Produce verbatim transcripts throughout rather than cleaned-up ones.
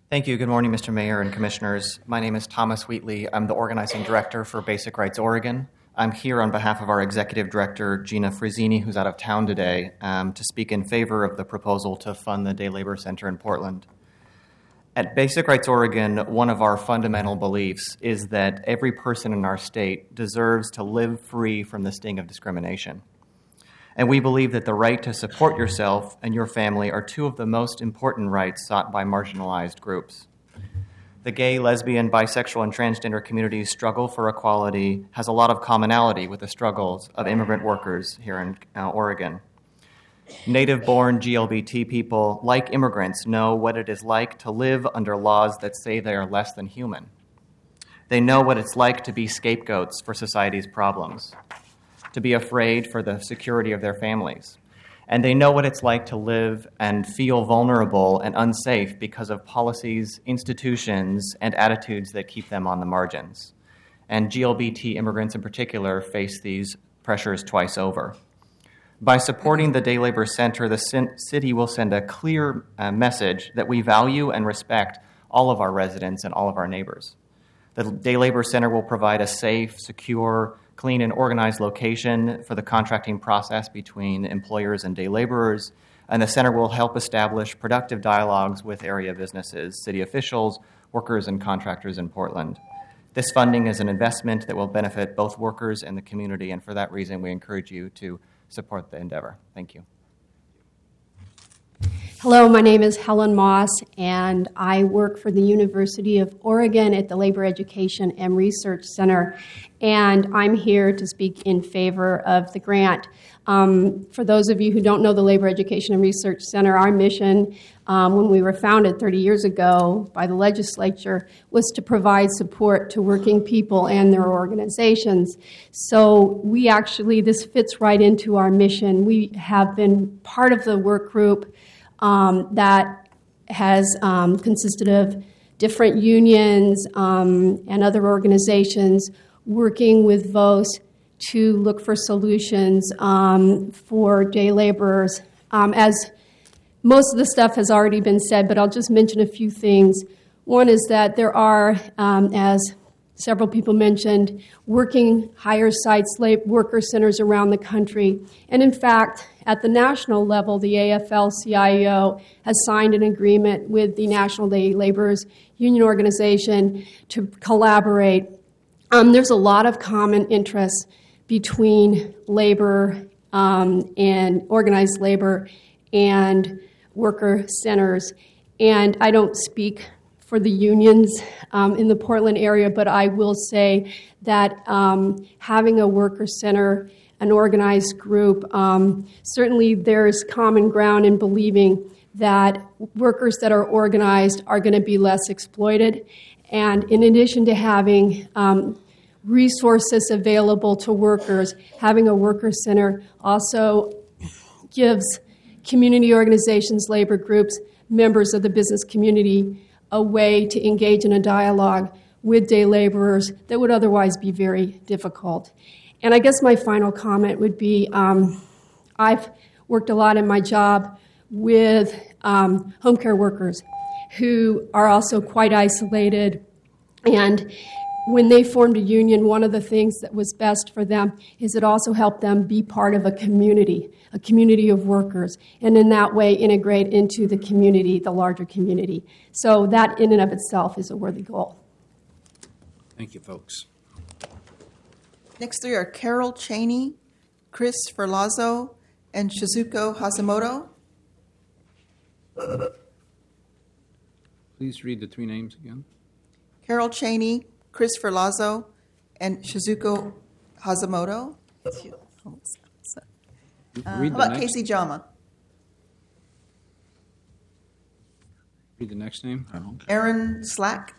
Thank you. Good morning, Mister Mayor and Commissioners. My name is Thomas Wheatley. I'm the Organizing Director for Basic Rights Oregon. I'm here on behalf of our Executive Director, Gina Frazzini, who's out of town today, um, to speak in favor of the proposal to fund the Day Labor Center in Portland. At Basic Rights Oregon, one of our fundamental beliefs is that every person in our state deserves to live free from the sting of discrimination. And we believe that the right to support yourself and your family are two of the most important rights sought by marginalized groups. The gay, lesbian, bisexual, and transgender community's struggle for equality has a lot of commonality with the struggles of immigrant workers here in uh, Oregon. Native-born G L B T people, like immigrants, know what it is like to live under laws that say they are less than human. They know what it's like to be scapegoats for society's problems, to be afraid for the security of their families. And they know what it's like to live and feel vulnerable and unsafe because of policies, institutions, and attitudes that keep them on the margins. And G L B T immigrants in particular face these pressures twice over. By supporting the Day Labor Center, the city will send a clear uh, message that we value and respect all of our residents and all of our neighbors. The Day Labor Center will provide a safe, secure, clean, and organized location for the contracting process between employers and day laborers, and the center will help establish productive dialogues with area businesses, city officials, workers, and contractors in Portland. This funding is an investment that will benefit both workers and the community, and for that reason, we encourage you to support the endeavor. Thank you. Hello, my name is Helen Moss, and I work for the University of Oregon at the Labor Education and Research Center, and I'm here to speak in favor of the grant. Um, for those of you who don't know the Labor Education and Research Center, our mission um, when we were founded thirty years ago by the legislature was to provide support to working people and their organizations. So we actually, this fits right into our mission. We have been part of the work group Um, that has um, consisted of different unions um, and other organizations working with V O S to look for solutions um, for day laborers. Um, as most of the stuff has already been said, but I'll just mention a few things. One is that there are, um, as several people mentioned, working hire sites, worker centers around the country. And in fact, at the national level, the A F L C I O has signed an agreement with the National Day Laborers Union Organization to collaborate. Um, there's a lot of common interests between labor um, and organized labor and worker centers. And I don't speak for the unions um, in the Portland area, but I will say that um, having a worker center, an organized group, um, certainly there's common ground in believing that workers that are organized are going to be less exploited. And in addition to having um, resources available to workers, having a worker center also gives community organizations, labor groups, members of the business community a way to engage in a dialogue with day laborers that would otherwise be very difficult. And I guess my final comment would be um, I've worked a lot in my job with um, home care workers who are also quite isolated. And when they formed a union, one of the things that was best for them is it also helped them be part of a community, a community of workers, and in that way integrate into the community, the larger community. So that in and of itself is a worthy goal. Thank you, folks. Next three are Carol Cheney, Chris Ferlazzo, and Shizuko Hasamoto. Please read the three names again. Carol Cheney, Chris Ferlazzo, and Shizuko Hasamoto. Uh, read how the about next. Casey Jama? Read the next name. Aaron Slack.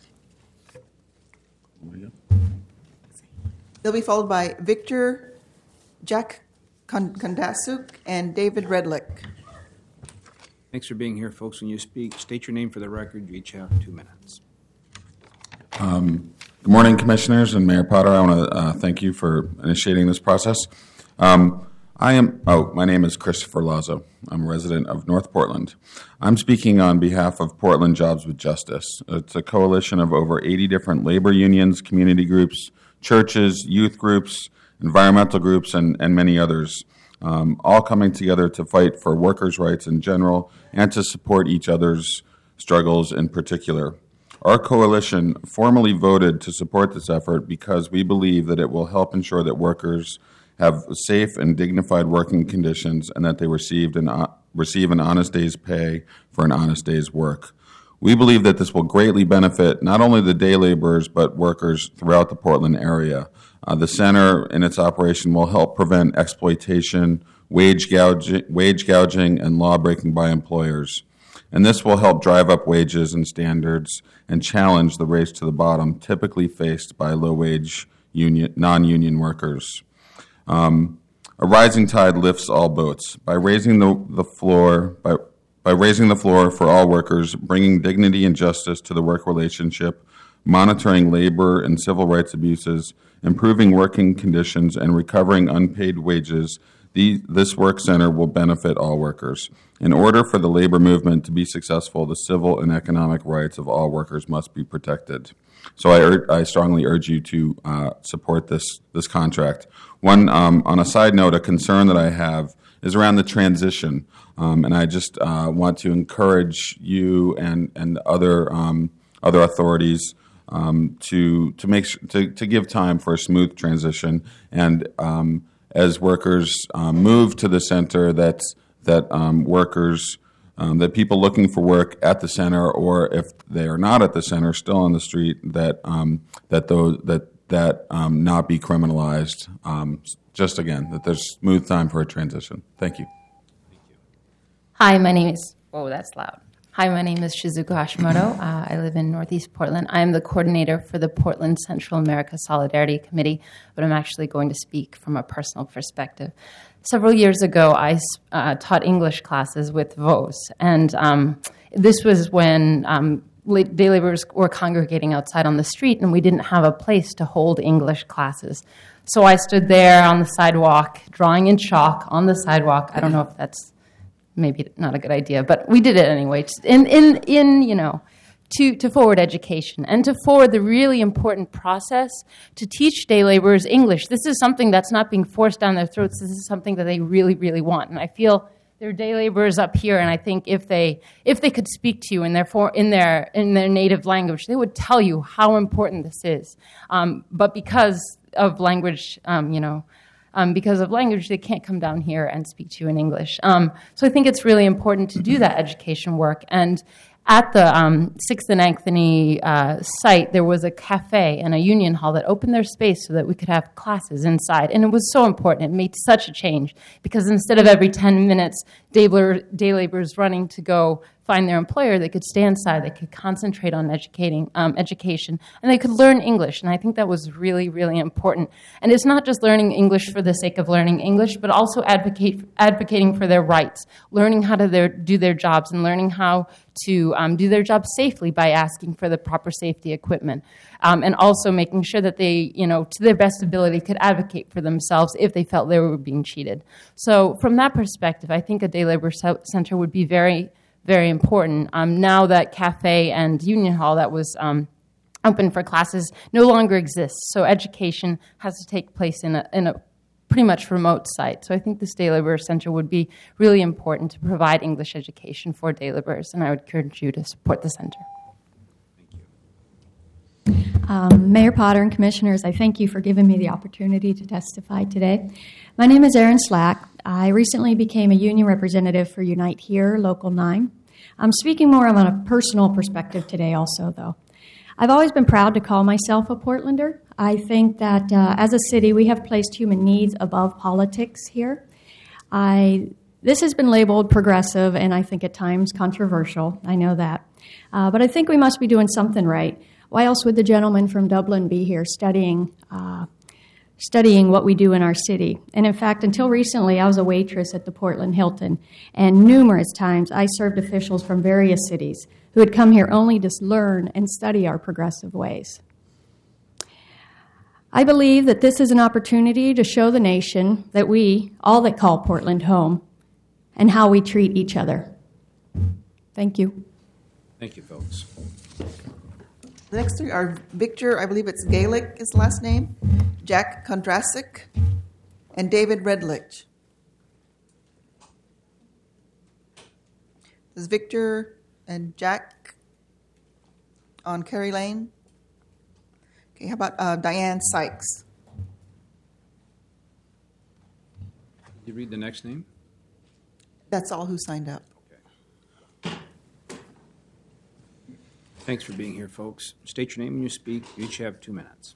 They'll be followed by Victor Jack Kondasuk and David Redlick. Thanks for being here, folks. When you speak, state your name for the record. You each have two minutes. Um, good morning, Commissioners and Mayor Potter. I want to uh, thank you for initiating this process. Um, I am, oh, my name is Christopher Lazo. I'm a resident of North Portland. I'm speaking on behalf of Portland Jobs with Justice. It's a coalition of over eighty different labor unions, community groups, churches, youth groups, environmental groups, and, and many others, um, all coming together to fight for workers' rights in general and to support each other's struggles in particular. Our coalition formally voted to support this effort because we believe that it will help ensure that workers have safe and dignified working conditions and that they received an, uh, receive an honest day's pay for an honest day's work. We believe that this will greatly benefit not only the day laborers but workers throughout the Portland area. Uh, the center in its operation will help prevent exploitation, wage gouging, wage gouging and law breaking by employers. And this will help drive up wages and standards and challenge the race to the bottom typically faced by low-wage union, non-union workers. Um, a rising tide lifts all boats. By raising the, the floor, by, by raising the floor for all workers, bringing dignity and justice to the work relationship, monitoring labor and civil rights abuses, improving working conditions, and recovering unpaid wages, the, this work center will benefit all workers. In order for the labor movement to be successful, the civil and economic rights of all workers must be protected. So I, ur- I strongly urge you to uh, support this this contract. One, um, on a side note, a concern that I have is around the transition, um, and I just uh, want to encourage you and and other um, other authorities um, to to make sh- to to give time for a smooth transition, and um, as workers um, move to the center, that that um, workers. Um, that people looking for work at the center, or if they are not at the center, still on the street, that um, that those that that um, not be criminalized. Um, just again, that there's smooth time for a transition. Thank you. Hi, my name is. Oh, that's loud. Hi, my name is Shizuko Hashimoto. Uh, I live in Northeast Portland. I am the coordinator for the Portland Central America Solidarity Committee, but I'm actually going to speak from a personal perspective. Several years ago, I uh, taught English classes with V O S, and um, this was when um, day laborers were congregating outside on the street, and we didn't have a place to hold English classes. So I stood there on the sidewalk, drawing in chalk on the sidewalk. I don't know if that's maybe not a good idea, but we did it anyway. In in in you know. To, to forward education and to forward the really important process to teach day laborers English. This is something that's not being forced down their throats. This is something that they really, really want. And I feel there are day laborers up here, and I think if they if they could speak to you in their for, in their in their native language, they would tell you how important this is. Um, but because of language, um, you know. Um, because of language, they can't come down here and speak to you in English. Um, so I think it's really important to do that education work. And at the um, sixth and Anthony uh, site, there was a cafe and a union hall that opened their space so that we could have classes inside. And it was so important. It made such a change because instead of every ten minutes, day, labor, day laborers running to go find their employer, they could stay inside, they could concentrate on educating, um, education, and they could learn English. And I think that was really, really important. And it's not just learning English for the sake of learning English, but also advocate, advocating for their rights, learning how to their, do their jobs and learning how to um, do their job safely by asking for the proper safety equipment, um, and also making sure that they, you know, to their best ability, could advocate for themselves if they felt they were being cheated. So from that perspective, I think a day labor center would be very, very important. Um, now that cafe and union hall that was um, open for classes no longer exists, so education has to take place in a, in a pretty much remote site. So I think this day labor center would be really important to provide English education for day laborers, and I would encourage you to support the center. Um, Mayor Potter and Commissioners, I thank you for giving me the opportunity to testify today. My name is Erin Slack. I recently became a union representative for Unite Here, Local nine. I'm speaking more on a personal perspective today also, though. I've always been proud to call myself a Portlander. I think that uh, as a city, we have placed human needs above politics here. I This has been labeled progressive and I think at times controversial. I know that. Uh, but I think we must be doing something right. Why else would the gentleman from Dublin be here studying uh, studying what we do in our city? And in fact, until recently, I was a waitress at the Portland Hilton, and numerous times I served officials from various cities who had come here only to learn and study our progressive ways. I believe that this is an opportunity to show the nation that we, all that call Portland home, and how we treat each other. Thank you. Thank you, folks. The next three are Victor, I believe it's Gaelic, his last name, Jack Kondrasik, and David Redlich. Is Victor and Jack on Kerry Lane? Okay, how about uh, Diane Sykes? Did you read the next name? That's all who signed up. Thanks for being here, folks. State your name when you speak. You each have two minutes.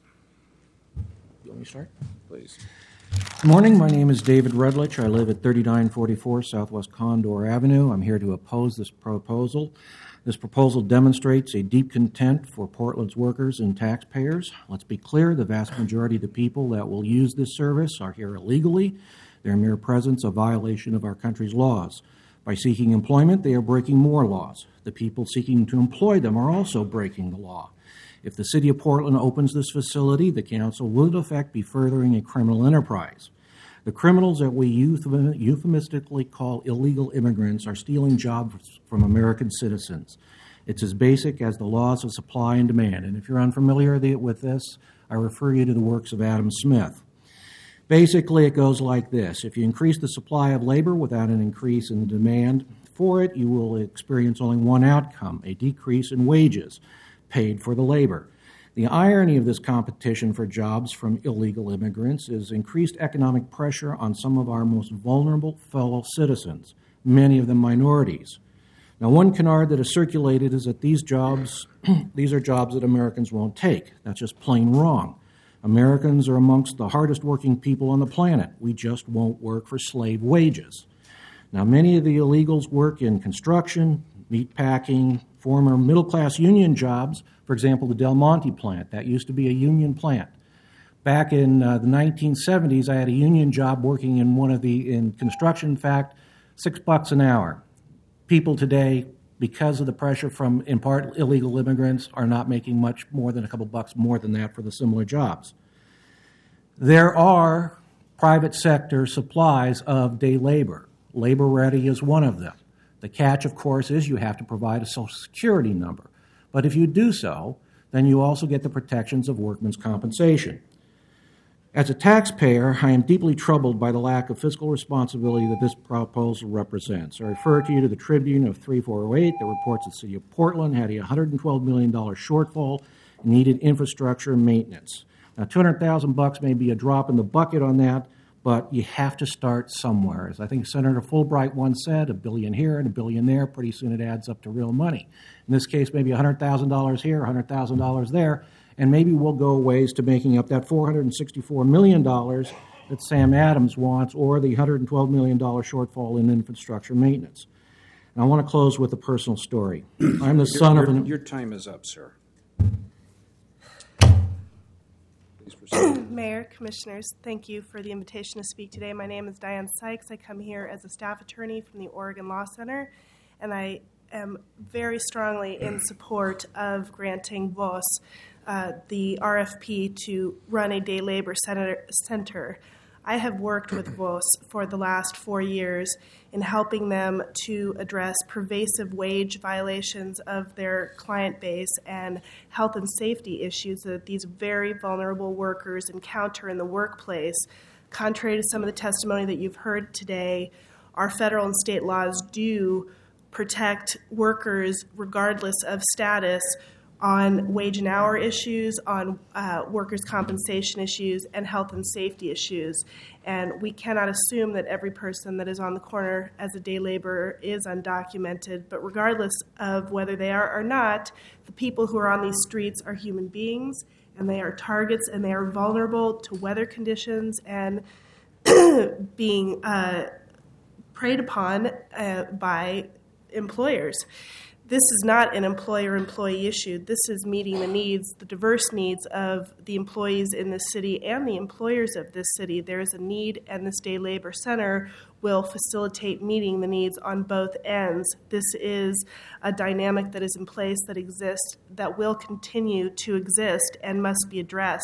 You want me to start? Please. Good morning. My name is David Redlich. I live at thirty-nine forty-four Southwest Condor Avenue. I'm here to oppose this proposal. This proposal demonstrates a deep contempt for Portland's workers and taxpayers. Let's be clear, the vast majority of the people that will use this service are here illegally. Their mere presence a violation of our country's laws. By seeking employment, they are breaking more laws. The people seeking to employ them are also breaking the law. If the City of Portland opens this facility, the council will in effect be furthering a criminal enterprise. The criminals that we euphemistically call illegal immigrants are stealing jobs from American citizens. It's as basic as the laws of supply and demand. And if you're unfamiliar with this, I refer you to the works of Adam Smith. Basically, it goes like this. If you increase the supply of labor without an increase in the demand for it, you will experience only one outcome, a decrease in wages paid for the labor. The irony of this competition for jobs from illegal immigrants is increased economic pressure on some of our most vulnerable fellow citizens, many of them minorities. Now, one canard that is circulated is that these jobs, these are jobs that Americans won't take. That's just plain wrong. Americans are amongst the hardest working people on the planet. We just won't work for slave wages. Now, many of the illegals work in construction, meat packing, former middle-class union jobs. For example, the Del Monte plant. That used to be a union plant. Back in uh, the nineteen seventies, I had a union job working in one of the, in construction, in fact, six bucks an hour. People today, because of the pressure from, in part, illegal immigrants, are not making much more than a couple bucks more than that for the similar jobs. There are private sector supplies of day labor. Labor Ready is one of them. The catch, of course, is you have to provide a Social Security number. But if you do so, then you also get the protections of workman's compensation. As a taxpayer, I am deeply troubled by the lack of fiscal responsibility that this proposal represents. I refer to you to the Tribune of three four oh eight that reports the City of Portland had a one hundred twelve million dollars shortfall and needed infrastructure and maintenance. Now, two hundred thousand bucks may be a drop in the bucket on that, but you have to start somewhere. As I think Senator Fulbright once said, a billion here and a billion there, pretty soon it adds up to real money. In this case, maybe one hundred thousand dollars here, one hundred thousand dollars there, and maybe we'll go ways to making up that four hundred sixty-four million dollars that Sam Adams wants, or the one hundred twelve million dollars shortfall in infrastructure maintenance. And I want to close with a personal story. I'm the son your, of an... Your time is up, sir. Mayor, Commissioners, thank you for the invitation to speak today. My name is Diane Sykes. I come here as a staff attorney from the Oregon Law Center, and I am very strongly in support of granting V O S uh, the R F P to run a day labor center. I have worked with V O S for the last four years in helping them to address pervasive wage violations of their client base and health and safety issues that these very vulnerable workers encounter in the workplace. Contrary to some of the testimony that you've heard today, our federal and state laws do protect workers regardless of status on wage and hour issues, on uh, workers' compensation issues, and health and safety issues. And we cannot assume that every person that is on the corner as a day laborer is undocumented, but regardless of whether they are or not, the people who are on these streets are human beings, and they are targets, and they are vulnerable to weather conditions and being uh, preyed upon uh, by employers. This is not an employer-employee issue. This is meeting the needs, the diverse needs of the employees in this city and the employers of this city. There is a need, and this day labor center will facilitate meeting the needs on both ends. This is a dynamic that is in place, that exists, that will continue to exist and must be addressed.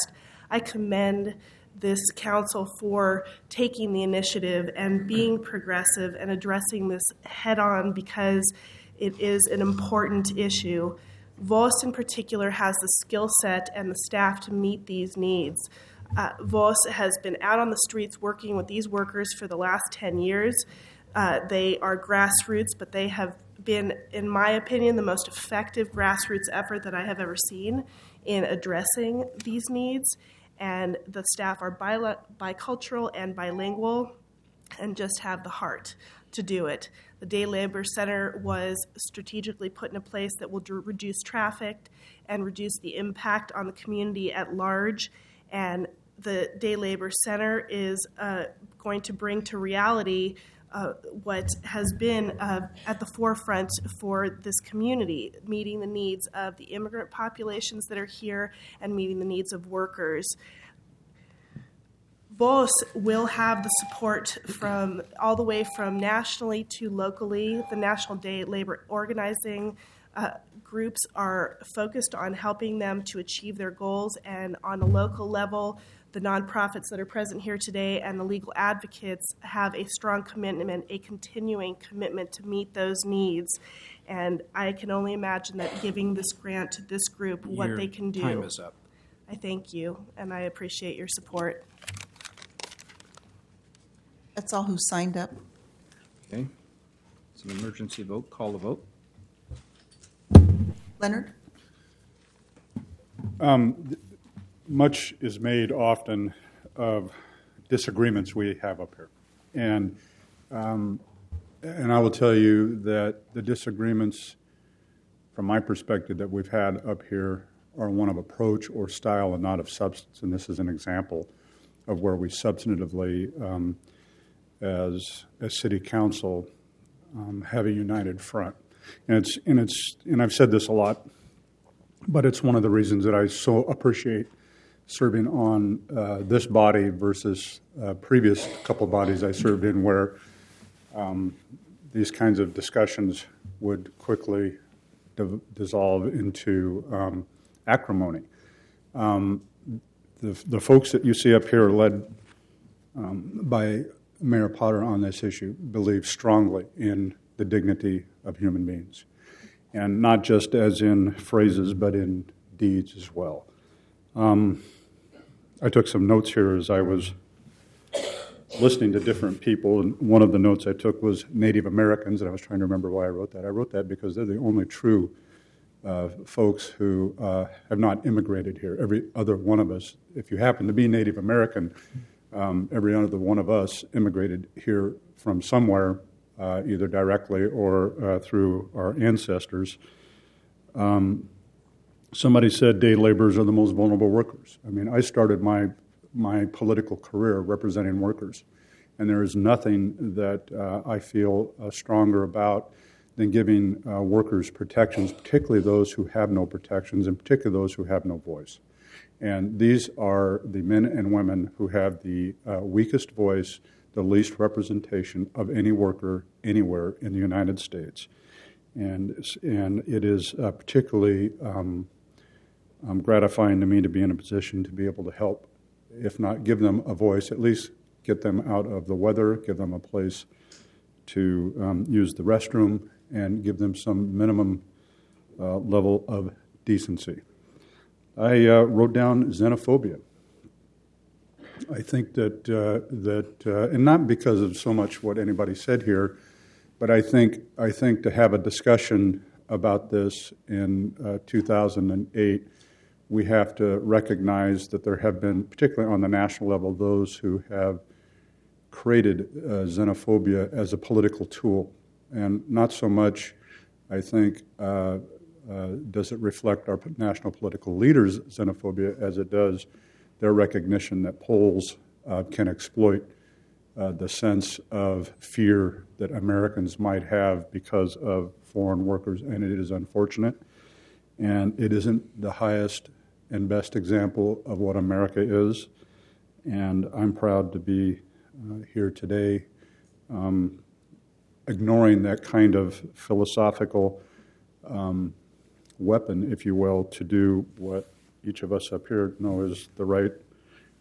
I commend this council for taking the initiative and being progressive and addressing this head on, because it is an important issue. V O S in particular has the skill set and the staff to meet these needs. Uh, V O S has been out on the streets working with these workers for the last ten years. Uh, they are grassroots, but they have been, in my opinion, the most effective grassroots effort that I have ever seen in addressing these needs. And the staff are bi- bicultural and bilingual and just have the heart to do it. The Day Labor Center was strategically put in a place that will d- reduce traffic and reduce the impact on the community at large. And the Day Labor Center is uh, going to bring to reality uh, what has been uh, at the forefront for this community, meeting the needs of the immigrant populations that are here and meeting the needs of workers. V O S will have the support from all the way from nationally to locally. The National Day Labor Organizing uh, groups are focused on helping them to achieve their goals, and on a local level, the nonprofits that are present here today and the legal advocates have a strong commitment, a continuing commitment to meet those needs. And I can only imagine that giving this grant to this group, what Your they can do. time is up. I thank you, and I appreciate your support. That's all who signed up. Okay. It's an emergency vote. Call the vote. Leonard? Much is made often of disagreements we have up here. And um, and I will tell you that the disagreements, from my perspective, that we've had up here are one of approach or style and not of substance. And this is an example of where we substantively, um, as as city council, um, have a united front. And it's and it's and I've said this a lot, but it's one of the reasons that I so appreciate serving on uh, this body versus uh, previous couple bodies I served in, where um, these kinds of discussions would quickly di- dissolve into um, acrimony. Um, the, the folks that you see up here, led um, by Mayor Potter on this issue, believe strongly in the dignity of human beings, and not just as in phrases, but in deeds as well. Um, I took some notes here as I was listening to different people, and one of the notes I took was Native Americans, and I was trying to remember why I wrote that. I wrote that because they're the only true uh, folks who uh, have not immigrated here. Every other one of us, if you happen to be Native American, um, every other one of us immigrated here from somewhere, uh, either directly or uh, through our ancestors. Um, Somebody said day laborers are the most vulnerable workers. I mean, I started my my political career representing workers, and there is nothing that uh, I feel uh, stronger about than giving uh, workers protections, particularly those who have no protections, and particularly those who have no voice. And these are the men and women who have the uh, weakest voice, the least representation of any worker anywhere in the United States. And, and it is uh, particularly um, Um, gratifying to me to be in a position to be able to help, if not give them a voice, at least get them out of the weather, give them a place to um, use the restroom, and give them some minimum uh, level of decency. I uh, wrote down xenophobia. I think that, uh, that uh, and not because of so much what anybody said here, but I think, I think to have a discussion about this in uh, two thousand eight, we have to recognize that there have been, particularly on the national level, those who have created uh, xenophobia as a political tool. And not so much, I think, uh, uh, does it reflect our national political leaders' xenophobia as it does their recognition that Poles uh, can exploit uh, the sense of fear that Americans might have because of foreign workers, and it is unfortunate. And it isn't the highest and best example of what America is. And I'm proud to be uh, here today um, ignoring that kind of philosophical um, weapon, if you will, to do what each of us up here know is the right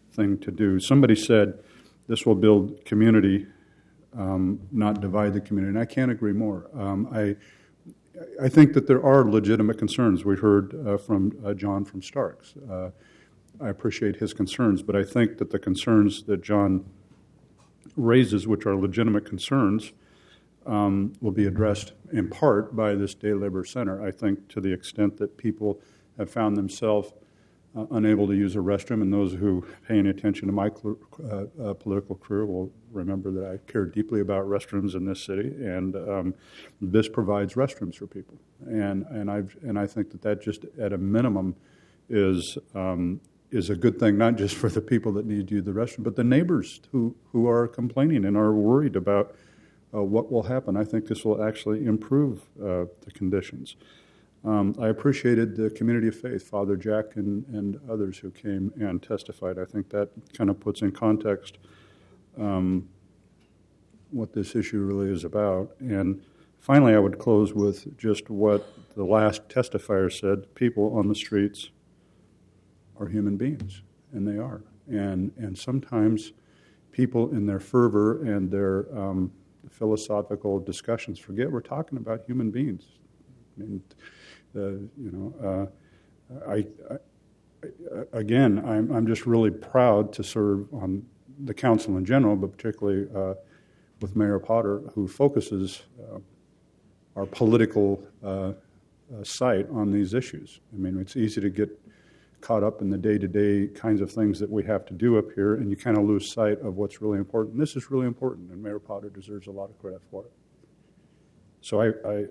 thing to do. Somebody said this will build community, um, not divide the community, and I can't agree more. Um, I I think that there are legitimate concerns. We heard uh, from uh, John from Starks. Uh, I appreciate his concerns, but I think that the concerns that John raises, which are legitimate concerns, um, will be addressed in part by this day labor center. I think to the extent that people have found themselves uh, unable to use a restroom, and those who pay any attention to my cl- uh, uh, political career will remember that I care deeply about restrooms in this city, and um, this provides restrooms for people. And and I and I think that that just at a minimum is um, is a good thing, not just for the people that need to use the restroom, but the neighbors who, who are complaining and are worried about uh, what will happen. I think this will actually improve uh, the conditions. Um, I appreciated the community of faith, Father Jack and, and others who came and testified. I think that kind of puts in context um, what this issue really is about. And finally, I would close with just what the last testifier said. People on the streets are human beings, and they are. And and sometimes people in their fervor and their um, philosophical discussions forget we're talking about human beings. I mean, uh, you know, uh, I, I, I again, I'm I'm just really proud to serve on the council in general, but particularly uh, with Mayor Potter, who focuses uh, our political uh, uh, sight on these issues. I mean, it's easy to get caught up in the day-to-day kinds of things that we have to do up here, and you kind of lose sight of what's really important. And this is really important, and Mayor Potter deserves a lot of credit for it. So I, I,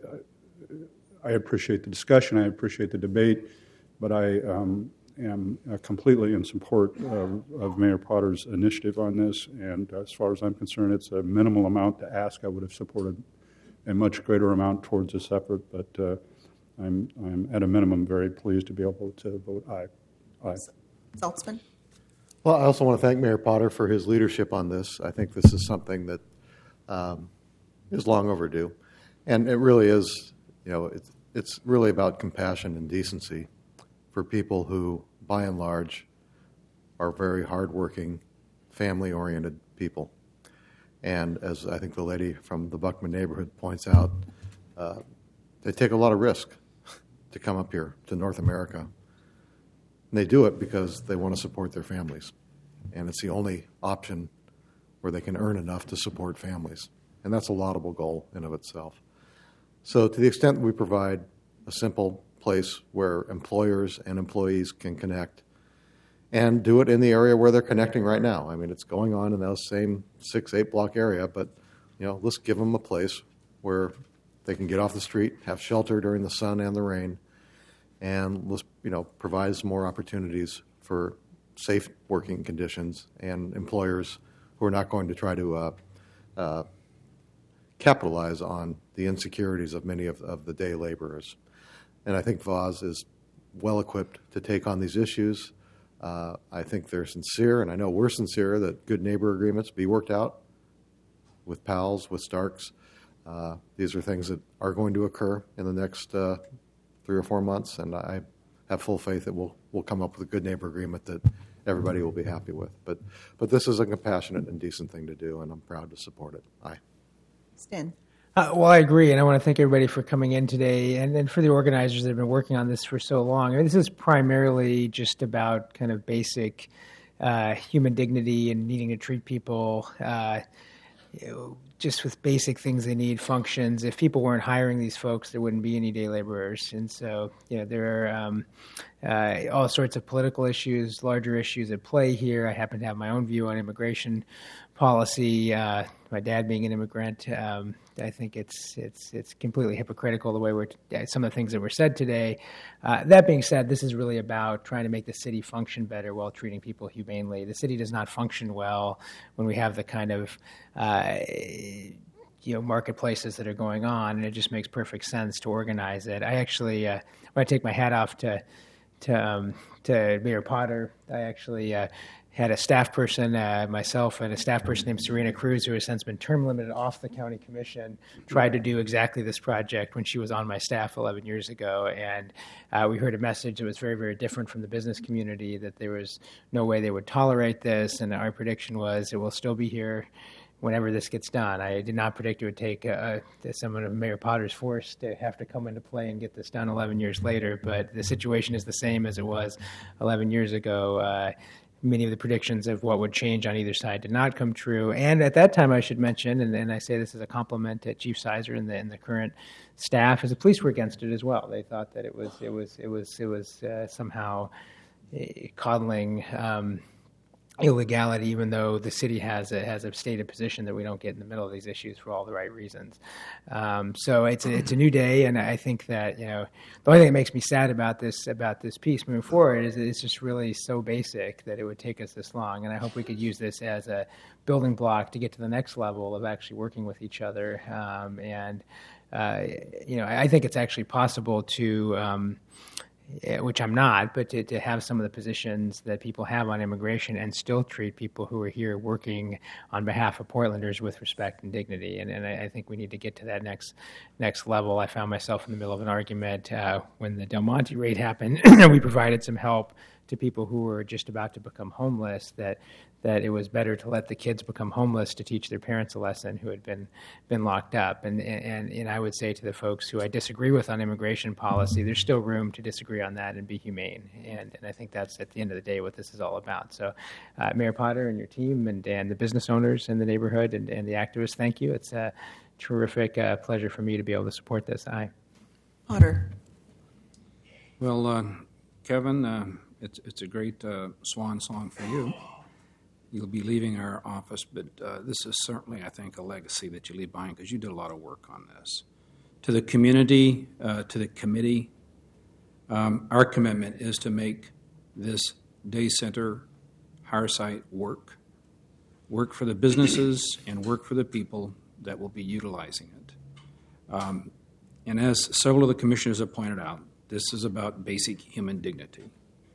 I appreciate the discussion, I appreciate the debate, but I um, am uh, completely in support of, of Mayor Potter's initiative on this, and as far as I'm concerned, it's a minimal amount to ask. I would have supported a much greater amount towards this effort, but uh, I'm, I'm at a minimum very pleased to be able to vote aye. Aye. Saltzman? Well, I also want to thank Mayor Potter for his leadership on this. I think this is something that um, is long overdue. And it really is, you know, it's, it's really about compassion and decency for people who, by and large, are very hardworking, family-oriented people. And as I think the lady from the Buckman neighborhood points out, uh, they take a lot of risk to come up here to North America. And they do it because they want to support their families. And it's the only option where they can earn enough to support families. And that's a laudable goal in of itself. So to the extent that we provide a simple place where employers and employees can connect and do it in the area where they're connecting right now. I mean, it's going on in that same six, eight block area, but, you know, let's give them a place where they can get off the street, have shelter during the sun and the rain, and let's, you know, provides more opportunities for safe working conditions and employers who are not going to try to uh, uh, capitalize on the insecurities of many of, of the day laborers. And I think V A S is well equipped to take on these issues. Uh, I think they're sincere, and I know we're sincere that good neighbor agreements be worked out with Powell's, with Starks. Uh, these are things that are going to occur in the next uh, three or four months, and I have full faith that we'll we'll come up with a good neighbor agreement that everybody will be happy with. But but this is a compassionate and decent thing to do, and I'm proud to support it. Aye. Stan? Uh, well, I agree, and I want to thank everybody for coming in today, and, and for the organizers that have been working on this for so long. I mean, this is primarily just about kind of basic uh, human dignity and needing to treat people uh, you know, just with basic things they need, functions. If people weren't hiring these folks, there wouldn't be any day laborers. And so, you know, there are um, uh, all sorts of political issues, larger issues at play here. I happen to have my own view on immigration policy. Uh, my dad being an immigrant, um, I think it's it's it's completely hypocritical the way we're t- some of the things that were said today. Uh, that being said, this is really about trying to make the city function better while treating people humanely. The city does not function well when we have the kind of uh, you know marketplaces that are going on, and it just makes perfect sense to organize it. I actually uh, want to take my hat off to to um, to Mayor Potter. I actually uh, had a staff person, uh, myself, and a staff person named Serena Cruz, who has since been term limited off the county commission, tried to do exactly this project when she was on my staff eleven years ago. And uh, we heard a message that was very, very different from the business community, that there was no way they would tolerate this. And our prediction was it will still be here whenever this gets done. I did not predict it would take uh, someone of Mayor Potter's force to have to come into play and get this done eleven years later. But the situation is the same as it was eleven years ago. Uh, Many of the predictions of what would change on either side did not come true. And at that time, I should mention, and, and I say this as a compliment to Chief Sizer and the, and the current staff, is the police were against it as well. They thought that it was it was it was it was uh, somehow uh, coddling um, illegality, even though the city has a, has a stated position that we don't get in the middle of these issues for all the right reasons. Um, so it's a, it's a new day, and I think that, you know, the only thing that makes me sad about this about this piece moving forward is that it's just really so basic that it would take us this long. And I hope we could use this as a building block to get to the next level of actually working with each other. Um, and uh, you know, I think it's actually possible to. Um, which I'm not, but to, to have some of the positions that people have on immigration and still treat people who are here working on behalf of Portlanders with respect and dignity. And, and I, I think we need to get to that next next level. I found myself in the middle of an argument uh, when the Del Monte raid happened, and we provided some help to people who were just about to become homeless, that that it was better to let the kids become homeless to teach their parents a lesson who had been been locked up. And and and I would say to the folks who I disagree with on immigration policy, there's still room to disagree on that and be humane. And and I think that's at the end of the day what this is all about. So uh, Mayor Potter and your team and, and the business owners in the neighborhood and, and the activists, thank you. It's a terrific uh, pleasure for me to be able to support this. Aye. Potter. Well, uh, Kevin, uh, it's it's a great uh, swan song for you. You'll be leaving our office, but uh, this is certainly, I think, a legacy that you leave behind because you did a lot of work on this. To the community, uh, to the committee, um, our commitment is to make this day center hire site work, work for the businesses and work for the people that will be utilizing it. Um, and as several of the commissioners have pointed out, this is about basic human dignity.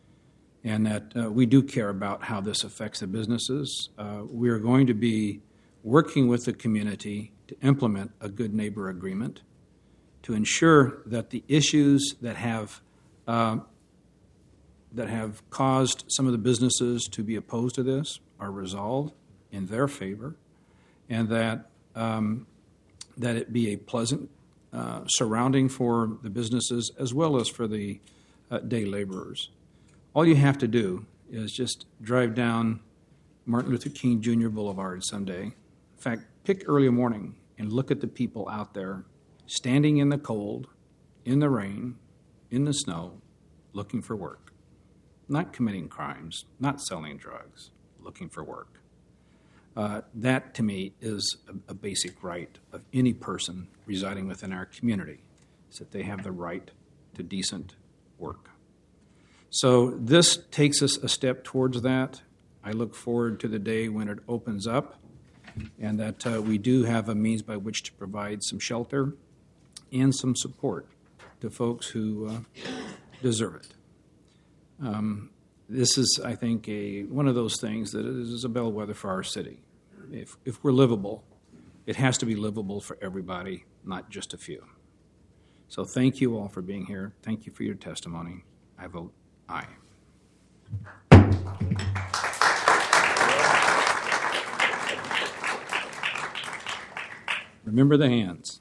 And that uh, we do care about how this affects the businesses. Uh, we are going to be working with the community to implement a good neighbor agreement to ensure that the issues that have uh, that have caused some of the businesses to be opposed to this are resolved in their favor, and that um, that it be a pleasant uh, surrounding for the businesses as well as for the uh, day laborers. All you have to do is just drive down Martin Luther King Junior Boulevard someday. In fact, pick early morning and look at the people out there standing in the cold, in the rain, in the snow, looking for work. Not committing crimes, not selling drugs, looking for work. Uh, that, to me, is a, a basic right of any person residing within our community, is that they have the right to decent work. So this takes us a step towards that. I look forward to the day when it opens up and that uh, we do have a means by which to provide some shelter and some support to folks who uh, deserve it. Um, this is, I think, a one of those things that is a bellwether for our city. If, if we're livable, it has to be livable for everybody, not just a few. So thank you all for being here. Thank you for your testimony. I vote aye. Remember the hands.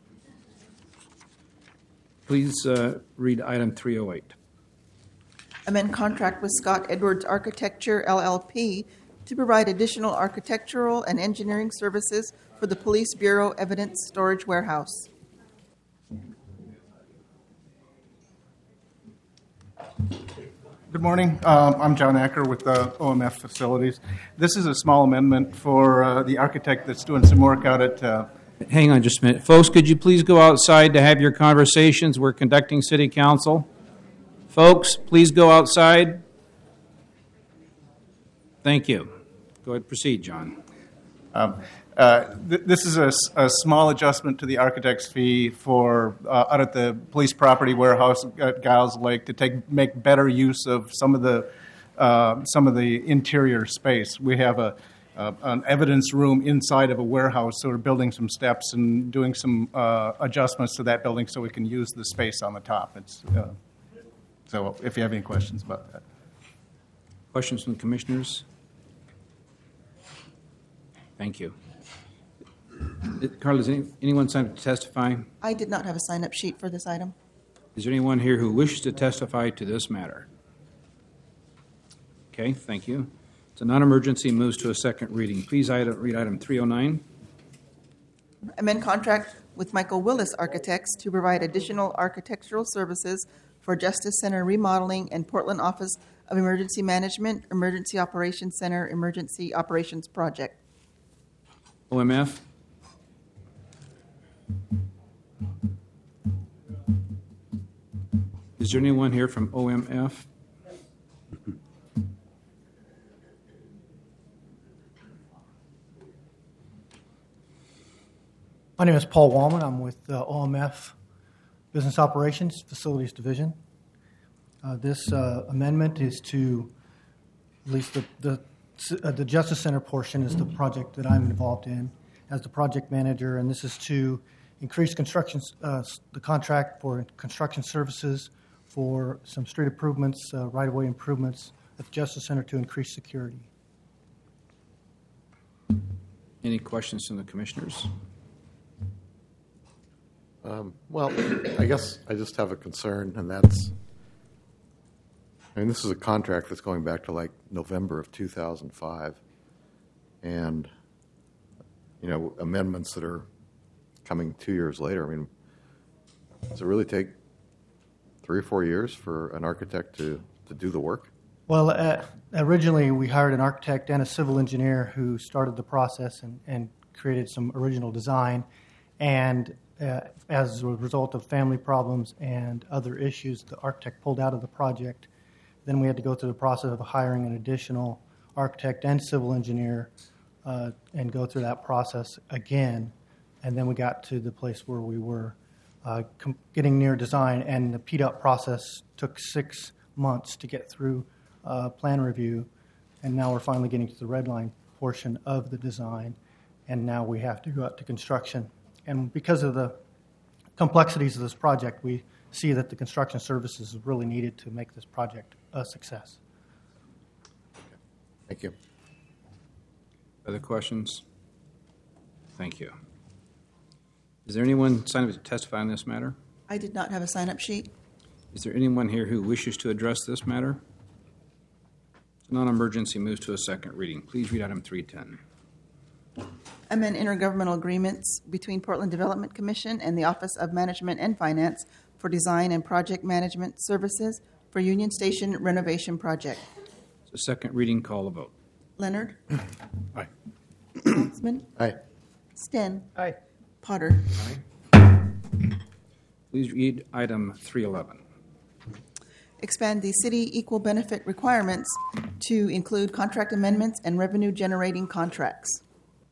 Please uh, read item three oh eight. Amend contract with Scott Edwards Architecture, L L P, to provide additional architectural and engineering services for the Police Bureau Evidence Storage Warehouse. Good morning. Um, I'm John Acker with the O M F Facilities. This is a small amendment for uh, the architect that's doing some work out at... Uh, Hang on just a minute. Folks, could you please go outside to have your conversations? We're conducting city council. Folks, please go outside. Thank you. Go ahead, proceed, John. Um, uh, th- this is a, a small adjustment to the architect's fee for uh, out at the police property warehouse at Giles Lake to take make better use of some of the uh, uh, some of the interior space. We have a uh, an evidence room inside of a warehouse, so we're building some steps and doing some uh, adjustments to that building so we can use the space on the top. It's, uh, so if you have any questions about that. Questions from the commissioners? Thank you. Carla, does any, anyone sign up to testify? I did not have a sign-up sheet for this item. Is there anyone here who wishes to testify to this matter? Okay, thank you. It's a non-emergency, moves to a second reading. Please item, read item three oh nine. Amend contract with Michael Willis Architects to provide additional architectural services for Justice Center remodeling and Portland Office of Emergency Management, Emergency Operations Center, Emergency Operations Project. O M F. Is there anyone here from O M F? My name is Paul Wallman. I'm with uh, O M F Business Operations Facilities Division. Uh, this uh, amendment is to, at least the, the, uh, the Justice Center portion is the project that I'm involved in as the project manager, and this is to increase construction, uh, the contract for construction services for some street improvements, uh, right-of-way improvements at the Justice Center to increase security. Any questions from the commissioners? Um, well, I guess I just have a concern, and that's, I mean, this is a contract that's going back to like November of two thousand five, and, you know, amendments that are coming two years later. I mean, does it really take three or four years for an architect to, to do the work? Well, uh, originally we hired an architect and a civil engineer who started the process and, and created some original design, and Uh, as a result of family problems and other issues, the architect pulled out of the project. Then we had to go through the process of hiring an additional architect and civil engineer uh, and go through that process again. And then we got to the place where we were uh, com- getting near design, and the P DOT process took six months to get through uh, plan review. And now we're finally getting to the red line portion of the design, and now we have to go out to construction. And because of the complexities of this project, we see that the construction services is really needed to make this project a success. Thank you. Other questions? Thank you. Is there anyone signed up to testify on this matter? I did not have a sign-up sheet. Is there anyone here who wishes to address this matter? Non-emergency moves to a second reading. Please read item three ten. Amend intergovernmental agreements between Portland Development Commission and the Office of Management and Finance for design and project management services for Union Station renovation project. It's a second reading. Call a vote. Leonard? Aye. Saltzman? Aye. Sten? Aye. Potter? Please read item three eleven. Expand the city equal benefit requirements to include contract amendments and revenue-generating contracts.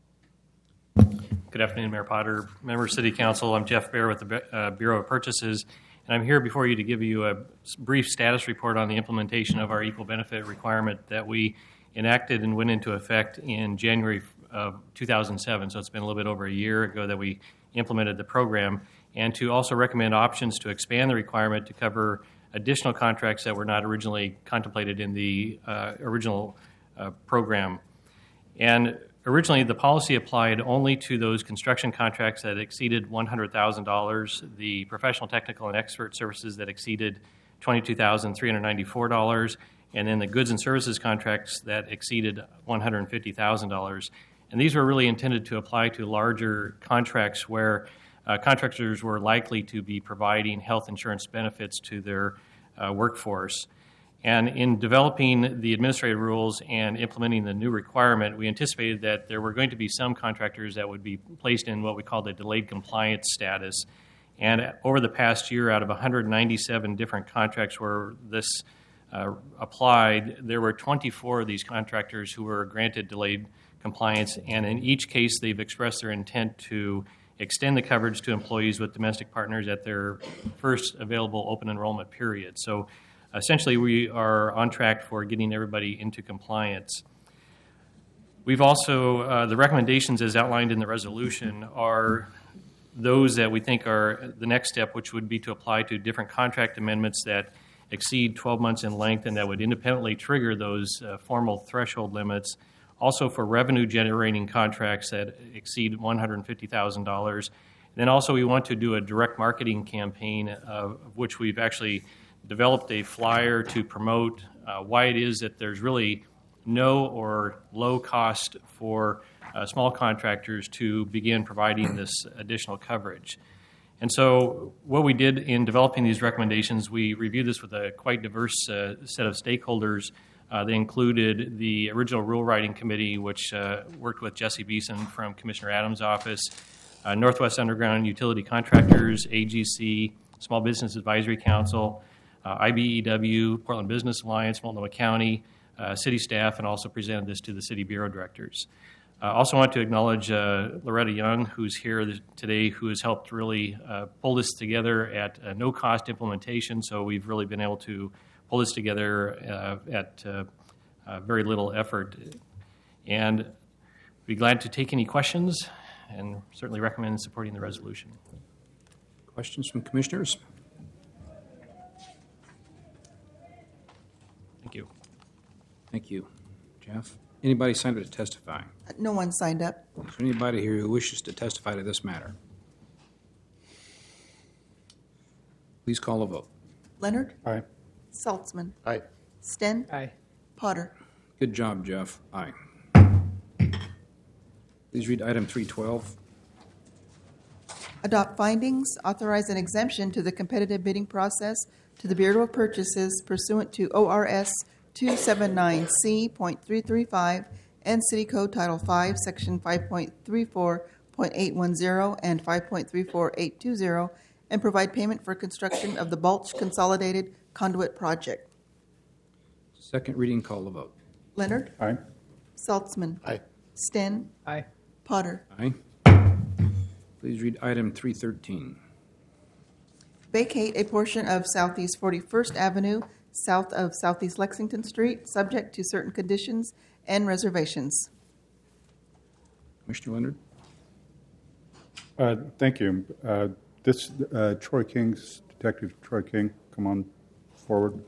Good afternoon, Mayor Potter, members of City Council. I'm Jeff Baer with the uh, Bureau of Purchases, and I'm here before you to give you a brief status report on the implementation of our equal benefit requirement that we enacted and went into effect in January of two thousand seven. So it's been a little bit over a year ago that we implemented the program, and to also recommend options to expand the requirement to cover additional contracts that were not originally contemplated in the uh, original uh, program. And originally, the policy applied only to those construction contracts that exceeded one hundred thousand dollars, the professional, technical, and expert services that exceeded twenty-two thousand three hundred ninety-four dollars, and then the goods and services contracts that exceeded one hundred fifty thousand dollars. And these were really intended to apply to larger contracts where uh, contractors were likely to be providing health insurance benefits to their uh, workforce. And in developing the administrative rules and implementing the new requirement, we anticipated that there were going to be some contractors that would be placed in what we call the delayed compliance status. And over the past year, out of one hundred ninety-seven different contracts where this uh, applied, there were twenty-four of these contractors who were granted delayed compliance. And in each case, they've expressed their intent to extend the coverage to employees with domestic partners at their first available open enrollment period. So essentially, we are on track for getting everybody into compliance. We've also, uh, the recommendations as outlined in the resolution are those that we think are the next step, which would be to apply to different contract amendments that exceed twelve months in length and that would independently trigger those uh, formal threshold limits. Also for revenue-generating contracts that exceed one hundred fifty thousand dollars. Then also we want to do a direct marketing campaign uh, of which we've actually developed a flyer to promote uh, why it is that there's really no or low cost for uh, small contractors to begin providing this additional coverage. And so what we did in developing these recommendations, we reviewed this with a quite diverse uh, set of stakeholders. Uh, they included the original rule writing committee, which uh, worked with Jesse Beeson from Commissioner Adams' office, uh, Northwest Underground Utility Contractors, A G C, Small Business Advisory Council, uh, I B E W, Portland Business Alliance, Multnomah County, uh, city staff, and also presented this to the city bureau directors. I uh, also want to acknowledge uh, Loretta Young, who's here th- today, who has helped really uh, pull this together at uh, no-cost implementation. So we've really been able to pull this together uh, at uh, uh, very little effort. And be glad to take any questions and certainly recommend supporting the resolution. Questions from commissioners? Thank you. Thank you, Jeff. Anybody signed up to testify? No one signed up. Is there anybody here who wishes to testify to this matter? Please call a vote. Leonard? Aye. Saltzman? Aye. Sten? Aye. Potter? Good job, Jeff. Aye. Please read item three twelve. Adopt findings, authorize an exemption to the competitive bidding process to the Bureau of Purchases pursuant to O R S two seventy-nine C point three three five and City Code Title five, Section five point three four point eight one zero and five point three four point eight two zero, and provide payment for construction of the Balch Consolidated Conduit Project. Second reading, call the vote. Leonard? Aye. Saltzman? Aye. Sten? Aye. Potter? Aye. Please read item three thirteen. Vacate a portion of Southeast forty-first Avenue, south of Southeast Lexington Street, subject to certain conditions and reservations. Commissioner Leonard? Uh, thank you. Uh, this uh, Troy King's Detective Troy King, come on forward.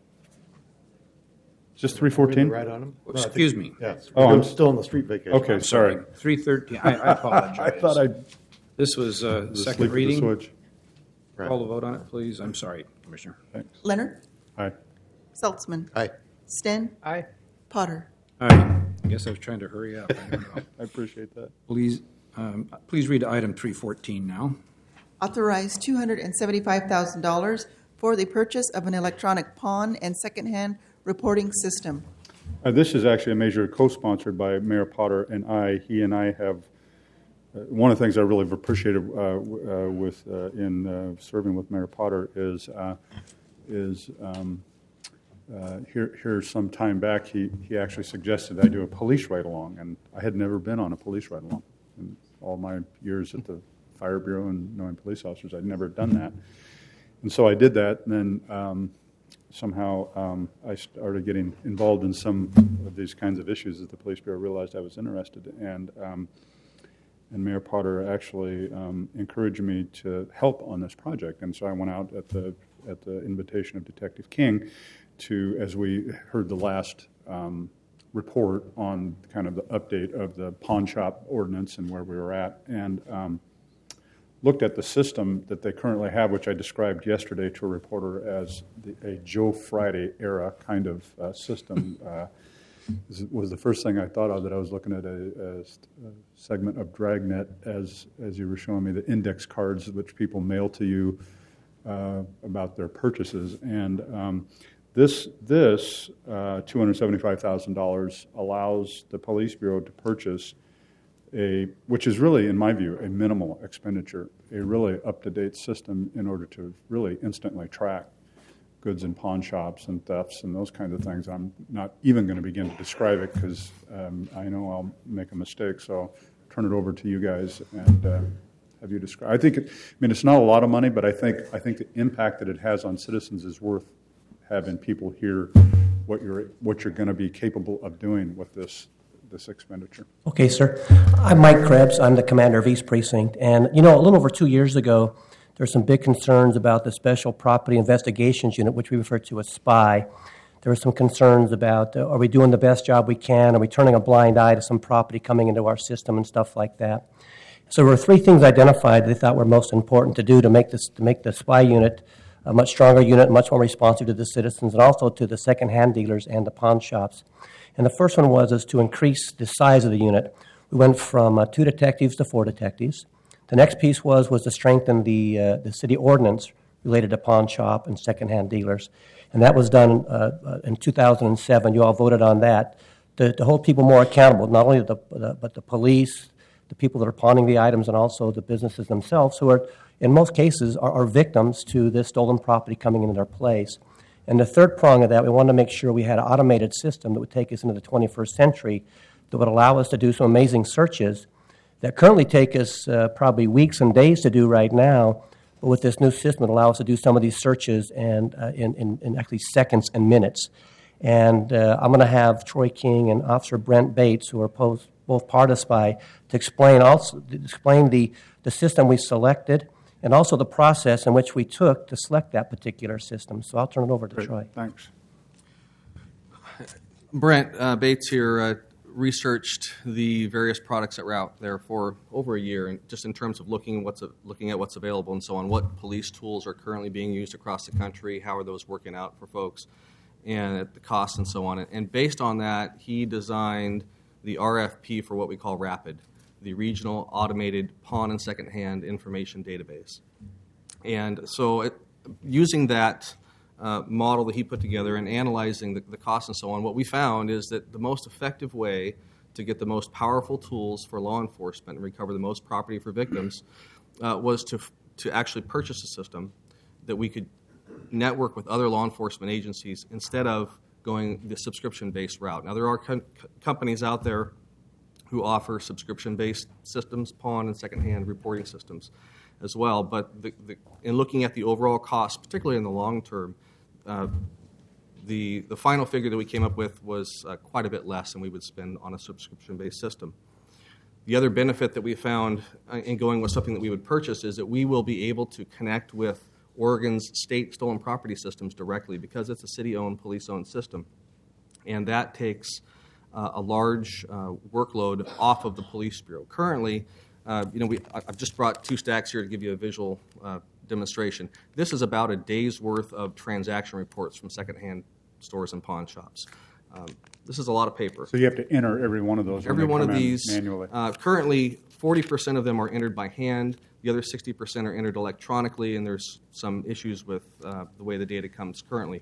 Is this three fourteen? Right on him? Oh, excuse me. Yeah. Oh, I'm I'm- still on the street vacation. Okay, sorry. three thirteen. I, I apologize. I thought I This was uh, was second asleep at the reading. switch. Call the vote on it, please. I'm sorry, Commissioner. Thanks. Leonard? Aye. Saltzman? Aye. Sten? Aye. Potter? All right. I guess I was trying to hurry up. I don't know. I appreciate that. Please, um, please read item three fourteen now. Authorize two hundred seventy-five thousand dollars for the purchase of an electronic pawn and secondhand reporting system. Uh, this is actually a measure co-sponsored by Mayor Potter and I. He and I have, uh, one of the things I really have appreciated uh, w- uh, with uh, in uh, serving with Mayor Potter is uh, is um, uh, here here some time back he, he actually suggested I do a police ride-along, and I had never been on a police ride-along. In all my years at the Fire Bureau and knowing police officers, I'd never done that. And so I did that, and then um, somehow um, I started getting involved in some of these kinds of issues that the Police Bureau realized I was interested in. And, um, and Mayor Potter actually um, encouraged me to help on this project. And so I went out at the, at the invitation of Detective King to, as we heard the last um, report on kind of the update of the pawn shop ordinance and where we were at, and um, looked at the system that they currently have, which I described yesterday to a reporter as the, a Joe Friday era kind of uh, system. Uh, was the first thing I thought of that I was looking at a, a segment of Dragnet as as you were showing me the index cards which people mail to you uh, about their purchases. And um, this this uh, two hundred seventy-five thousand dollars allows the Police Bureau to purchase a, which is really, in my view, a minimal expenditure, a really up-to-date system in order to really instantly track goods in pawn shops and thefts and those kinds of things. I'm not even going to begin to describe it because um, I know I'll make a mistake, so I'll turn it over to you guys and uh, have you describe. I think, it, I mean, it's not a lot of money, but I think I think the impact that it has on citizens is worth having people hear what you're what you're going to be capable of doing with this this expenditure. Okay, sir. I'm Mike Krebs. I'm the commander of East Precinct. And, you know, a little over two years ago, there were some big concerns about the Special Property Investigations Unit, which we refer to as SPY. There were some concerns about, uh, are we doing the best job we can? Are we turning a blind eye to some property coming into our system and stuff like that? So there were three things identified that they thought were most important to do to make this to make the SPY unit a much stronger unit, much more responsive to the citizens, and also to the second-hand dealers and the pawn shops. And the first one was is to increase the size of the unit. We went from uh, two detectives to four detectives. The next piece was was to strengthen the uh, the city ordinance related to pawn shop and second-hand dealers, and that was done uh, uh, in two thousand seven. You all voted on that to, to hold people more accountable, not only the, the but the police, the people that are pawning the items, and also the businesses themselves, who are in most cases are, are victims to this stolen property coming into their place. And the third prong of that, we wanted to make sure we had an automated system that would take us into the twenty-first century that would allow us to do some amazing searches that currently take us uh, probably weeks and days to do right now. But with this new system, it allows us to do some of these searches and uh, in, in, in actually seconds and minutes. And uh, I'm going to have Troy King and Officer Brent Bates, who are both, both part of SPY, to explain also to explain the, the system we selected and also the process in which we took to select that particular system. So I'll turn it over to Great. Troy. Thanks. Brent uh, Bates here uh, researched the various products that were out there for over a year, and just in terms of looking what's a, looking at what's available and so on. What police tools are currently being used across the country? How are those working out for folks? And at the cost and so on. And based on that, he designed the R F P for what we call RAPID, the Regional Automated Pawn and Secondhand Information Database. And so it, using that uh, model that he put together and analyzing the, the costs and so on, what we found is that the most effective way to get the most powerful tools for law enforcement and recover the most property for victims uh, was to, to actually purchase a system that we could network with other law enforcement agencies instead of going the subscription-based route. Now, there are com- companies out there who offer subscription-based systems, pawn and secondhand reporting systems as well. But the, the, in looking at the overall cost, particularly in the long term, uh, the, the final figure that we came up with was uh, quite a bit less than we would spend on a subscription-based system. The other benefit that we found in going with something that we would purchase is that we will be able to connect with Oregon's state stolen property systems directly because it's a city-owned, police-owned system. And that takes uh, a large uh, workload off of the police bureau. Currently, uh, you know, we, I've just brought two stacks here to give you a visual uh, demonstration. This is about a day's worth of transaction reports from secondhand stores and pawn shops. Um, this is a lot of paper. So you have to enter every one of those. Every one of these manually. Uh, currently, forty percent of them are entered by hand. The other sixty percent are entered electronically, and there's some issues with uh, the way the data comes currently.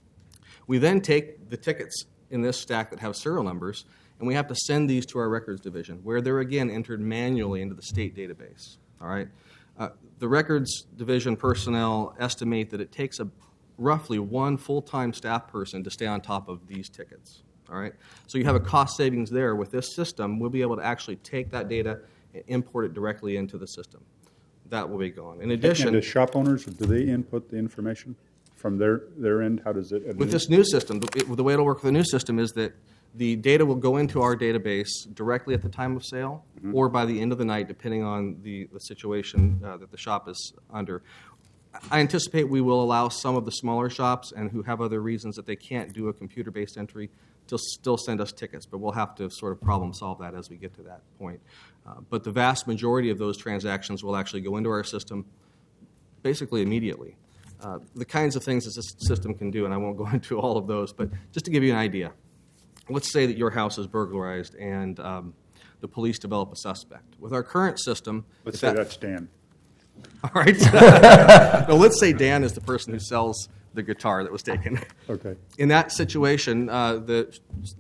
We then take the tickets in this stack that have serial numbers, and we have to send these to our records division, where they're again entered manually into the state database. All right. Uh, the records division personnel estimate that it takes a roughly one full-time staff person to stay on top of these tickets. All right. So you have a cost savings there. With this system, we'll be able to actually take that data and import it directly into the system. That will be gone. In addition, and the shop owners, do they input the information from their, their end? How does it? With this new system, the, the way it'll work with the new system is that the data will go into our database directly at the time of sale mm-hmm. or by the end of the night, depending on the, the situation uh, that the shop is under. I anticipate we will allow some of the smaller shops and who have other reasons that they can't do a computer-based entry to still send us tickets, but we'll have to sort of problem solve that as we get to that point. Uh, but the vast majority of those transactions will actually go into our system basically immediately. Uh, the kinds of things that this system can do, and I won't go into all of those, but just to give you an idea, let's say that your house is burglarized and um, the police develop a suspect. With our current system... Let's say that, that's Dan. All right. No, let's say Dan is the person who sells the guitar that was taken. Okay. In that situation, uh, the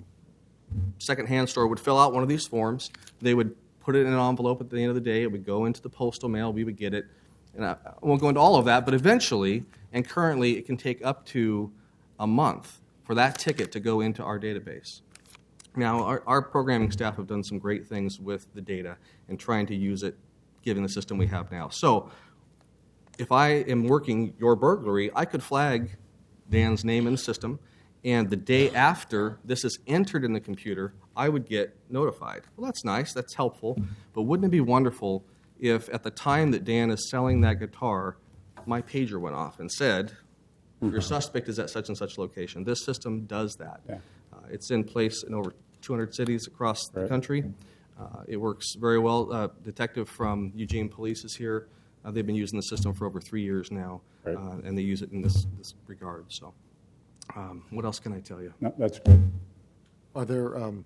second-hand store would fill out one of these forms. They would put it in an envelope at the end of the day. It would go into the postal mail. We would get it. And I won't go into all of that, but eventually, and currently, it can take up to a month for that ticket to go into our database. Now, our, our programming staff have done some great things with the data and trying to use it given the system we have now. So if I am working your burglary, I could flag Dan's name in the system, and the day after this is entered in the computer, I would get notified. Well, that's nice, that's helpful, but wouldn't it be wonderful if at the time that Dan is selling that guitar, my pager went off and said, your suspect is at such and such location. This system does that. Yeah. Uh, it's in place in over two hundred cities across the Right. country. Uh, it works very well. Uh, detective from Eugene Police is here. Uh, they've been using the system for over three years now, Right. uh, and they use it in this, this regard. So, um, what else can I tell you? No, that's good. Are there um,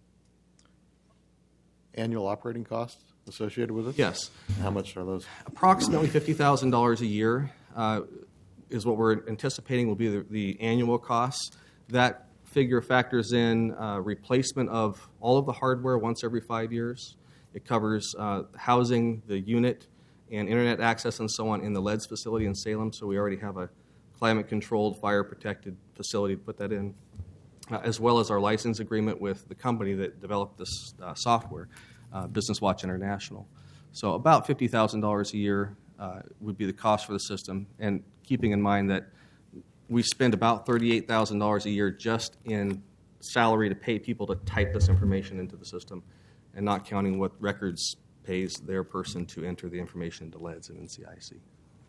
annual operating costs associated with it? Yes. How much are those? Approximately fifty thousand dollars a year uh, is what we're anticipating will be the, the annual costs. That figure factors in uh, replacement of all of the hardware once every five years. It covers uh, housing, the unit, and internet access and so on in the L E D S facility in Salem. So we already have a climate-controlled, fire-protected facility to put that in, uh, as well as our license agreement with the company that developed this uh, software, uh, Business Watch International. So about fifty thousand dollars a year uh, would be the cost for the system, and keeping in mind that we spend about thirty-eight thousand dollars a year just in salary to pay people to type this information into the system, and not counting what records pays their person to enter the information into L E Ds and N C I C.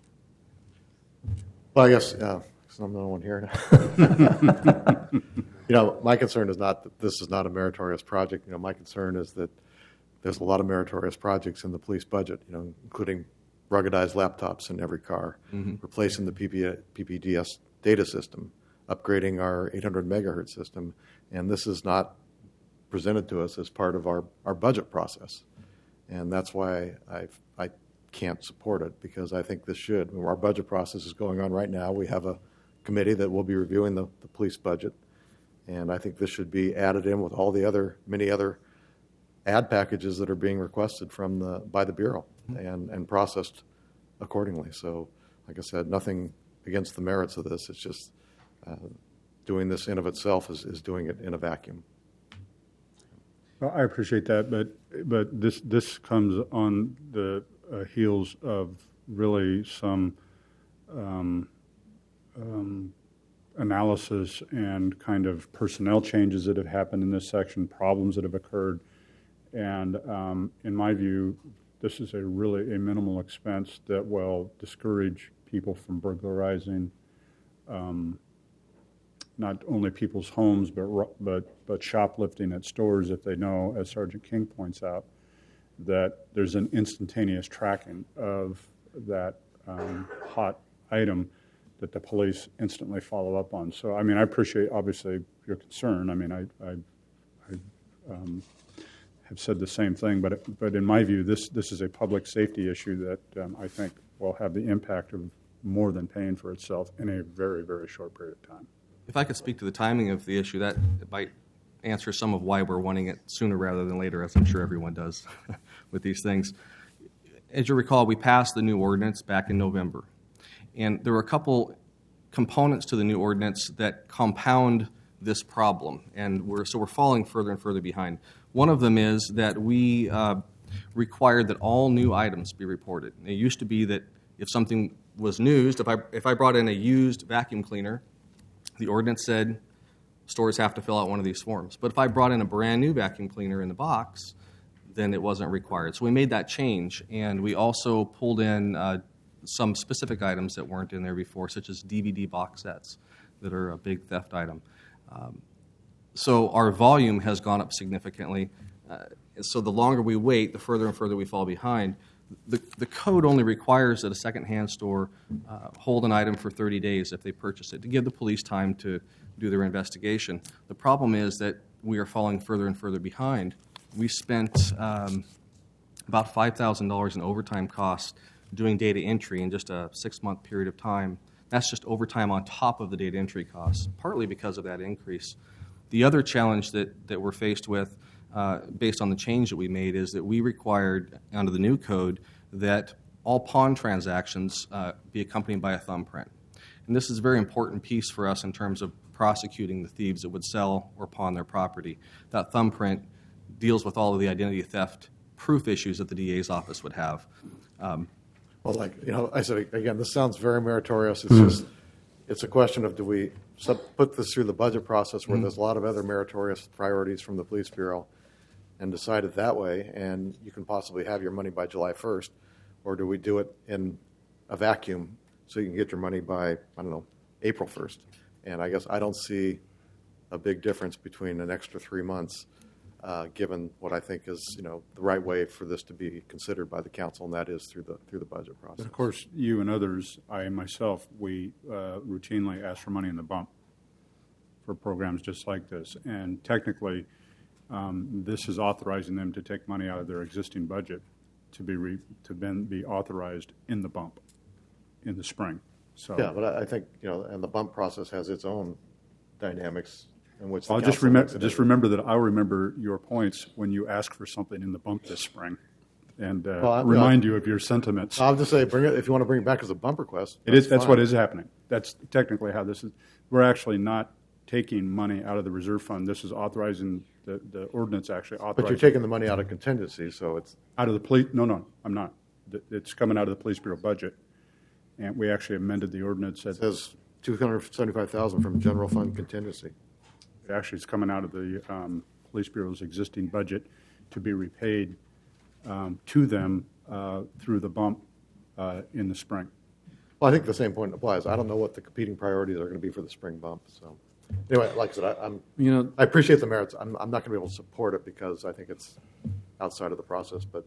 Well, I guess uh, 'cause I'm the only one here now. You know, my concern is not that this is not a meritorious project. You know, my concern is that there's a lot of meritorious projects in the police budget, you know, including ruggedized laptops in every car, Mhm. replacing the P P D S data system, upgrading our eight hundred megahertz system, and this is not presented to us as part of our, our budget process. And that's why I've, I can't support it, because I think this should. Our budget process is going on right now. We have a committee that will be reviewing the, the police budget, and I think this should be added in with all the other, many other ad packages that are being requested from the, by the Bureau and, and processed accordingly. So, like I said, nothing against the merits of this. It's just uh, doing this in of itself is, is doing it in a vacuum. Well, I appreciate that, but but this this comes on the uh, heels of really some um, um, analysis and kind of personnel changes that have happened in this section, problems that have occurred, and um, in my view, this is a really a minimal expense that will discourage people from burglarizing um, not only people's homes, but but but shoplifting at stores if they know, as Sergeant King points out, that there's an instantaneous tracking of that um, hot item that the police instantly follow up on. So, I mean, I appreciate, obviously, your concern. I mean, I, I, I um, have said the same thing, but but in my view, this, this is a public safety issue that um, I think will have the impact of more than paying for itself in a very, very short period of time. If I could speak to the timing of the issue, that might answer some of why we're wanting it sooner rather than later, as I'm sure everyone does with these things. As you recall, we passed the new ordinance back in November, and there were a couple components to the new ordinance that compound this problem, and we're so we're falling further and further behind. One of them is that we uh, required that all new items be reported. It used to be that if something was used, if I if I brought in a used vacuum cleaner, the ordinance said stores have to fill out one of these forms. But if I brought in a brand new vacuum cleaner in the box, then it wasn't required. So we made that change, and we also pulled in uh, some specific items that weren't in there before, such as D V D box sets that are a big theft item. Um, so our volume has gone up significantly. Uh, so the longer we wait, the further and further we fall behind. The, the code only requires that a secondhand store uh, hold an item for thirty days if they purchase it, to give the police time to do their investigation. The problem is that we are falling further and further behind. We spent um, about five thousand dollars in overtime costs doing data entry in just a six-month period of time. That's just overtime on top of the data entry costs, partly because of that increase. The other challenge that, that we're faced with, uh, based on the change that we made, is that we required, under the new code, that all pawn transactions uh, be accompanied by a thumbprint. And this is a very important piece for us in terms of prosecuting the thieves that would sell or pawn their property. That thumbprint deals with all of the identity theft proof issues that the D A's office would have. Um, Well, like, you know, I said, again, this sounds very meritorious. It's just, it's a question of do we sub- put this through the budget process where Mhm. there's a lot of other meritorious priorities from the police bureau and decide it that way, and you can possibly have your money by July first, or do we do it in a vacuum so you can get your money by, I don't know, April first? And I guess I don't see a big difference between an extra three months, uh, given what I think is, you know, the right way for this to be considered by the council, and that is through the through the budget process. But of course, you and others, I and myself, we uh, routinely ask for money in the bump for programs just like this. And technically, um, this is authorizing them to take money out of their existing budget to be re- to then be authorized in the bump in the spring. So Yeah, but I I think, you know, and the bump process has its own dynamics in which the I'll just council remember makes a just decision. remember that I'll remember your points when you ask for something in the bump this spring, and uh, Well, I'm- remind you of your sentiments. I'll just say, bring it if you want to bring it back as a bump request. It is. That's fine. what is happening. That's technically how this is. We're actually not taking money out of the reserve fund. This is authorizing the, the ordinance actually authorizing. But you're taking the money out of contingency, so it's out of the police. No, no, I'm not. Th- It's coming out of the police bureau budget, and we actually amended the ordinance. It says two hundred seventy-five thousand from general fund contingency. It actually is coming out of the um, police bureau's existing budget to be repaid um, to them uh, through the bump uh, in the spring. Well, I think the same point applies. I don't know what the competing priorities are going to be for the spring bump. So, anyway, like I said, I, I'm You know, I appreciate the merits. I'm, I'm not going to be able to support it because I think it's outside of the process. But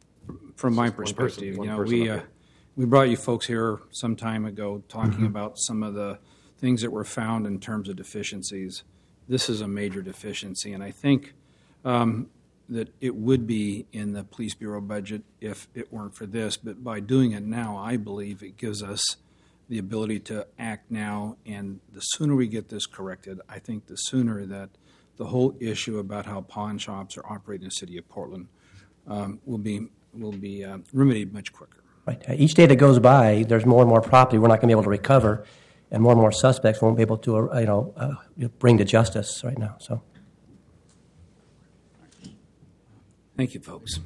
from my it's just one person- perspective, one you know, person we up uh, here. we brought you folks here some time ago talking Mm-hmm. about some of the things that were found in terms of deficiencies. This is a major deficiency, and I think um, that it would be in the police bureau budget if it weren't for this. But by doing it now, I believe it gives us the ability to act now. And the sooner we get this corrected, I think the sooner that the whole issue about how pawn shops are operating in the city of Portland um, will be will be uh, remedied much quicker. Right. Uh, Each day that goes by, there's more and more property we're not going to be able to recover, and more and more suspects won't be able to, uh, you know, uh, bring to justice right now. So, thank you, folks.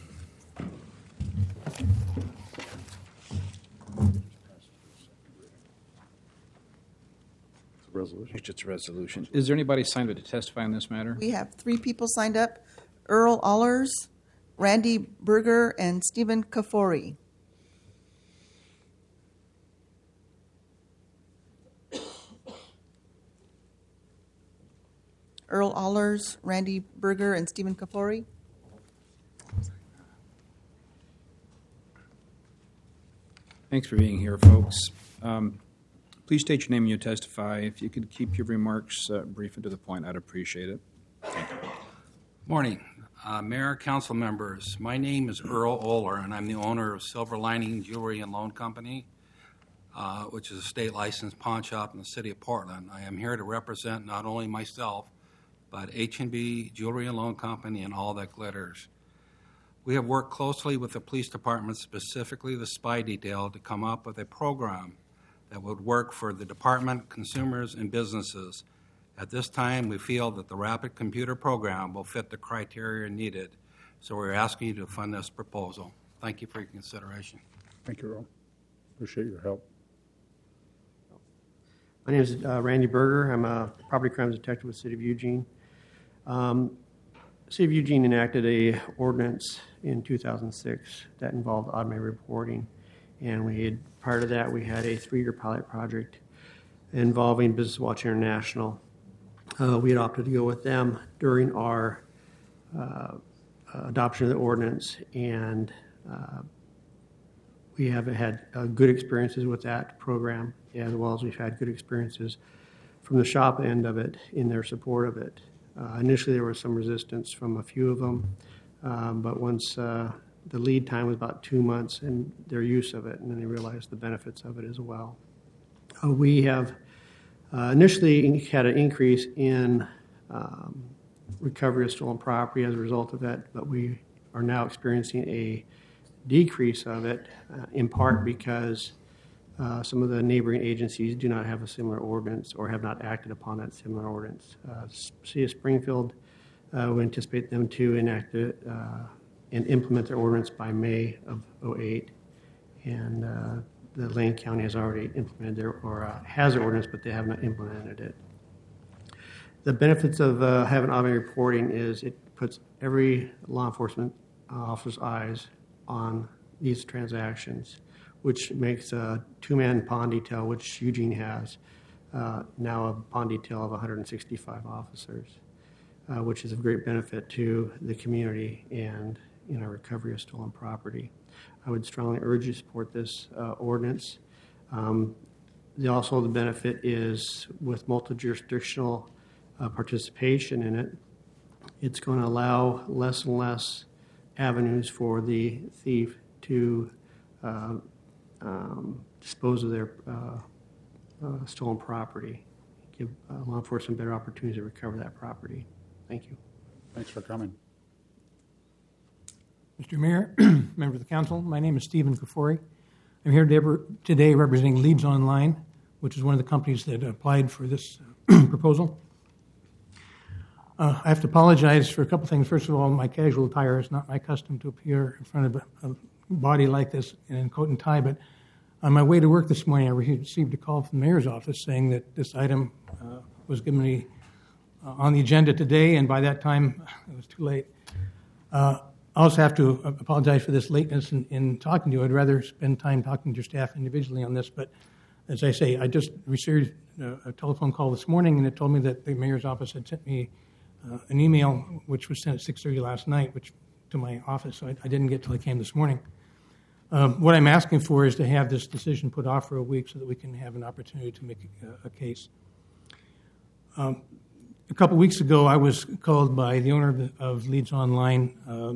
resolution. It's just a resolution. Is there anybody signed up to testify on this matter? We have three people signed up: Earl Allers, Randy Berger, and Stephen Kafori. Earl Allers, Randy Berger, and Stephen Kafori. Thanks for being here, folks. Um, please state your name when you testify. If you could keep your remarks uh, brief and to the point, I'd appreciate it. Morning, uh, Mayor, council members. My name is Earl Oler, and I'm the owner of Silver Lining Jewelry and Loan Company, uh, which is a state licensed pawn shop in the city of Portland. I am here to represent not only myself, but H and B Jewelry and Loan Company and all that glitters. We have worked closely with the police department, specifically the spy detail, to come up with a program that would work for the department, consumers, and businesses. At this time, we feel that the rapid computer program will fit the criteria needed, so we're asking you to fund this proposal. Thank you for your consideration. Thank you, Earl. Appreciate your help. My name is uh, Randy Berger. I'm a property crimes detective with the City of Eugene. Um, the City of Eugene enacted a ordinance in two thousand six that involved automated reporting, and we had, prior to that, we had a three-year pilot project involving Business Watch International. Uh, we had opted to go with them during our uh, adoption of the ordinance, and uh, we have had uh, good experiences with that program, as well as we've had good experiences from the shop end of it in their support of it. Uh, initially, there was some resistance from a few of them, um, but once uh, the lead time was about two months in their use of it, and then they realized the benefits of it as well. Uh, we have uh, initially had an increase in um, recovery of stolen property as a result of that, but we are now experiencing a decrease of it, uh, in part because uh, some of the neighboring agencies do not have a similar ordinance or have not acted upon that similar ordinance. Uh, City of Springfield, uh, we anticipate them to enact it uh, and implement their ordinance by May of oh eight, and uh, the Lane County has already implemented their, or uh, has their ordinance, but they have not implemented it. The benefits of uh, having automated reporting is it puts every law enforcement officer's eyes on these transactions, which makes a two-man pawn detail, which Eugene has, uh, now a pawn detail of one hundred sixty-five officers, uh, which is of great benefit to the community and in our recovery of stolen property. I would strongly urge you to support this uh, ordinance. Um, the, also, the benefit is with multi-jurisdictional uh, participation in it, it's going to allow less and less avenues for the thief to uh, um, dispose of their uh, uh, stolen property, give uh, law enforcement better opportunities to recover that property. Thank you. Thanks for coming. Mister Mayor, members of the council, my name is Stephen Kafori. I'm here today representing Leads Online, which is one of the companies that applied for this uh, proposal. Uh, I have to apologize for a couple things. First of all, my casual attire is not my custom to appear in front of a, a body like this in coat and tie, but on my way to work this morning, I received a call from the mayor's office saying that this item uh, was given me uh, on the agenda today, and by that time, it was too late. Uh, I also have to apologize for this lateness in, in talking to you. I'd rather spend time talking to your staff individually on this, but as I say, I just received a, a telephone call this morning, and it told me that the mayor's office had sent me uh, an email, which was sent at six thirty last night, which to my office, so I, I didn't get till I came this morning. Um, what I'm asking for is to have this decision put off for a week so that we can have an opportunity to make a, a case. Um, a couple weeks ago, I was called by the owner of, the, of Leads Online uh,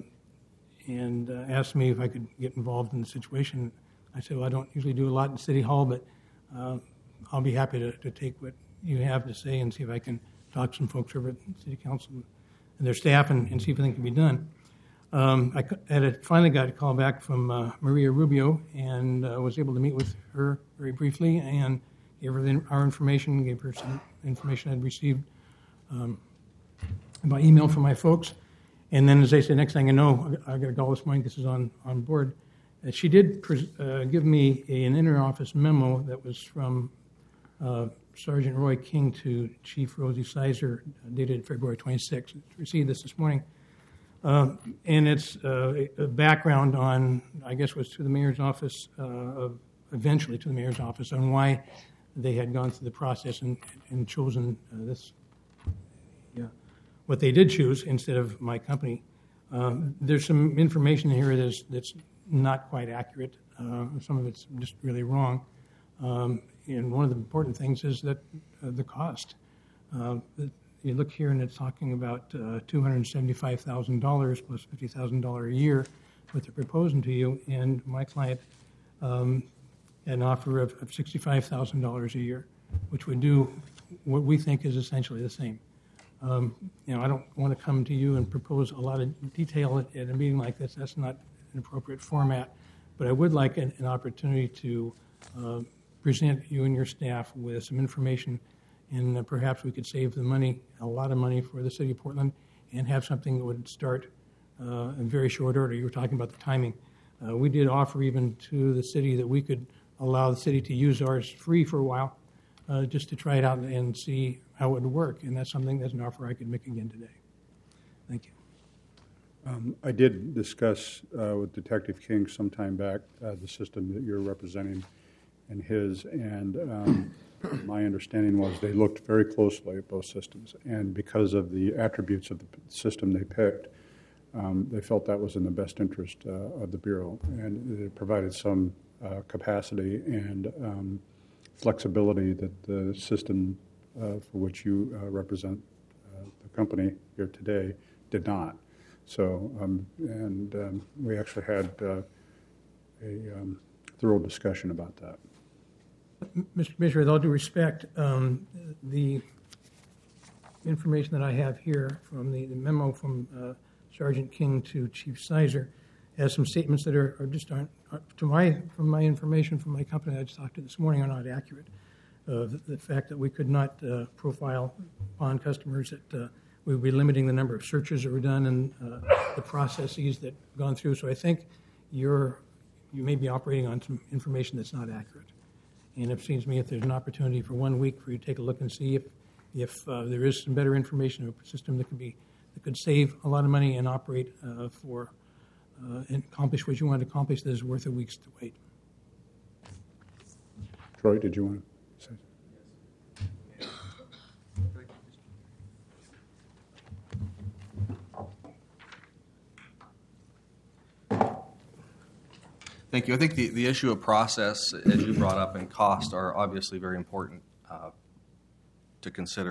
and uh, asked me if I could get involved in the situation. I said, well, I don't usually do a lot in City Hall, but uh, I'll be happy to, to take what you have to say and see if I can talk to some folks over at City Council and their staff and, and see if anything can be done. Um, I had a, finally got a call back from uh, Maria Rubio and uh, was able to meet with her very briefly and gave her the, our information, gave her some information I'd received um, by email from my folks. And then, as I said, next thing I know, I got a call this morning. This is on, on board. Uh, she did pres- uh, give me a, an inter-office memo that was from uh, Sergeant Roy King to Chief Rosie Sizer, dated February twenty-sixth. I received this this morning. Uh, and it's uh, a background on, I guess, was to the mayor's office, uh, of, eventually to the mayor's office, on why they had gone through the process and, and chosen uh, this, yeah, what they did choose instead of my company. Um, there's some information here that's, that's not quite accurate. Uh, some of it's just really wrong. Um, and one of the important things is that uh, the cost. Uh, the, You look here, and it's talking about uh, two hundred seventy-five thousand dollars plus fifty thousand dollars a year, what they're proposing to you. And my client um, an offer of, of sixty-five thousand dollars a year, which would do what we think is essentially the same. Um, you know, I don't want to come to you and propose a lot of detail at, at a meeting like this. That's not an appropriate format. But I would like an, an opportunity to uh, present you and your staff with some information, and uh, perhaps we could save the money, a lot of money for the city of Portland, and have something that would start uh, in very short order. You were talking about the timing. Uh, we did offer even to the city that we could allow the city to use ours free for a while, uh, just to try it out and see how it would work. And that's something, that's an offer I could make again today. Thank you. Um, I did discuss uh, with Detective King some time back uh, the system that you're representing and his, and um, my understanding was they looked very closely at both systems, and because of the attributes of the system they picked, um, they felt that was in the best interest uh, of the Bureau, and it provided some uh, capacity and um, flexibility that the system uh, for which you uh, represent uh, the company here today did not. So, um, and um, we actually had uh, a um, thorough discussion about that. Mister Commissioner, with all due respect, um, the information that I have here from the, the memo from uh, Sergeant King to Chief Sizer has some statements that are, are just aren't, are, to my from my information from my company that I just talked to this morning, are not accurate. Uh, the, the fact that we could not uh, profile on customers, that uh, we would be limiting the number of searches that were done and uh, the processes that have gone through. So I think your you may be operating on some information that's not accurate. And it seems to me if there's an opportunity for one week for you to take a look and see if, if uh, there is some better information, a system that could be that could save a lot of money and operate uh, for uh, and accomplish what you want to accomplish, that is worth a week's to wait. Troy, did you want to say? Thank you. I think the, the issue of process, as you brought up, and cost are obviously very important uh, to consider.